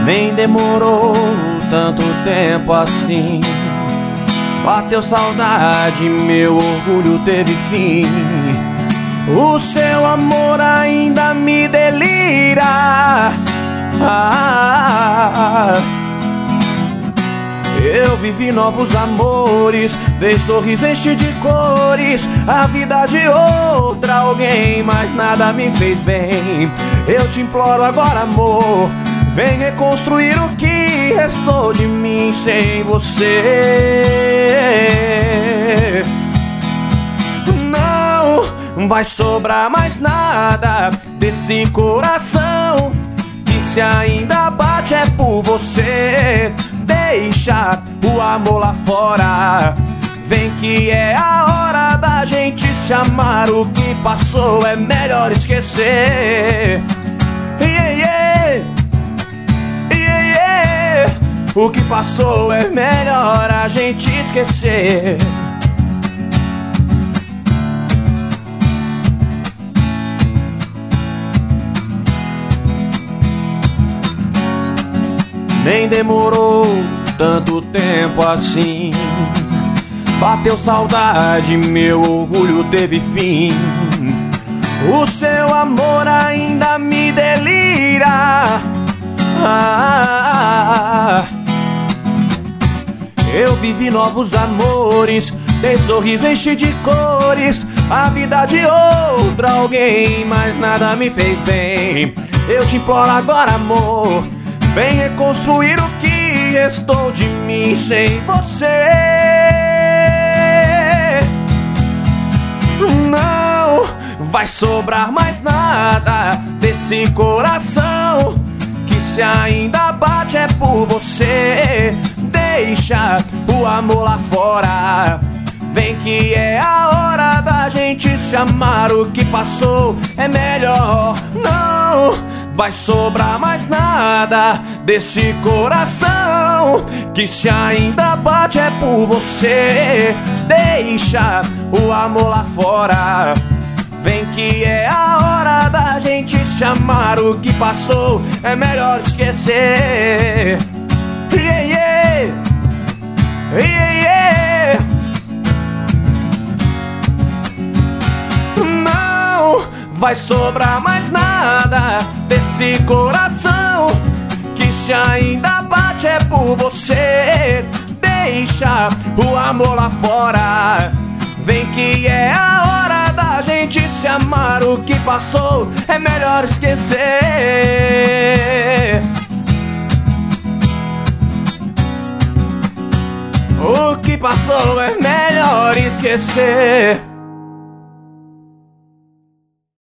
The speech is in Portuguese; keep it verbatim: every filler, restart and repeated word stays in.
Nem demorou tanto tempo assim. Bateu saudade, meu orgulho teve fim. O seu amor ainda me delira. Ah, eu vivi novos amores, dei sorrisos cheios de cores, a vida de outra alguém, mas nada me fez bem. Eu te imploro agora, amor, vem reconstruir o que restou de mim sem você. Não vai sobrar mais nada desse coração que se ainda bate é por você. Deixa o amor lá fora, vem que é a hora da gente se amar. O que passou é melhor esquecer. Yeah, yeah. Yeah, yeah. O que passou é melhor a gente esquecer. Nem demorou tanto tempo assim. Bateu saudade, meu orgulho teve fim. O seu amor ainda me delira. Ah, eu vivi novos amores, dei sorrisos cheios de cores, a vida de outra alguém, mas nada me fez bem. Eu te imploro agora, amor, vem reconstruir o que restou de mim sem você. Não vai sobrar mais nada desse coração que se ainda bate é por você. Deixa o amor lá fora, vem que é a hora da gente se amar. O que passou é melhor. Não vai sobrar mais nada desse coração que se ainda bate é por você. Deixa o amor lá fora, vem que é a hora da gente se amar. O que passou é melhor esquecer. Yeah, yeah. Yeah, yeah. Não vai sobrar mais nada desse coração que se ainda bate é por você. Deixa o amor lá fora, vem que é a hora da gente se amar. O que passou é melhor esquecer. O que passou é melhor esquecer.